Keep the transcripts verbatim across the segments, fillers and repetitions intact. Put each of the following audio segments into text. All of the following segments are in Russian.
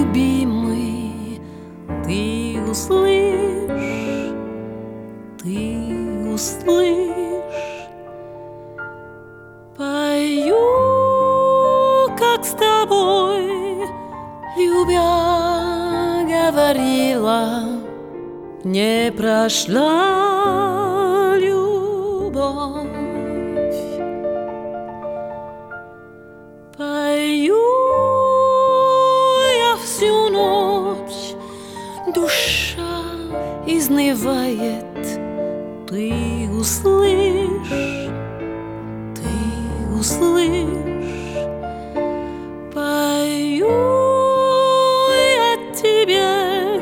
любимый, ты услышь, ты услышь, пою, как с тобой, любя, говорила, не прошла любовь. Пою я всю ночь, душа изнывает, ты услышь, ты услышь, пою я тебе,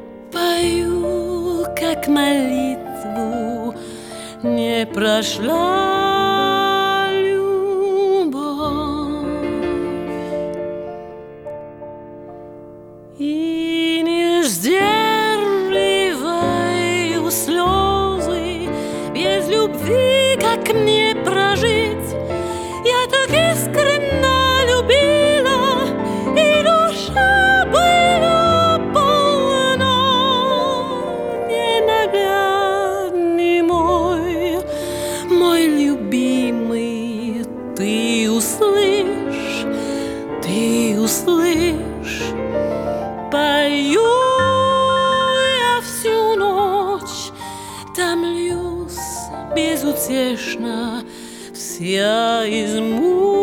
пою как молитву, не прошла. И не сдерживаю слезы, без любви как мне прожить? Я так искренне любила, и душа была полна. Ненаглядный мой, мой любимый, ты услышь, ты услышь, пою я всю ночь, томлюсь безутешно, вся измучена.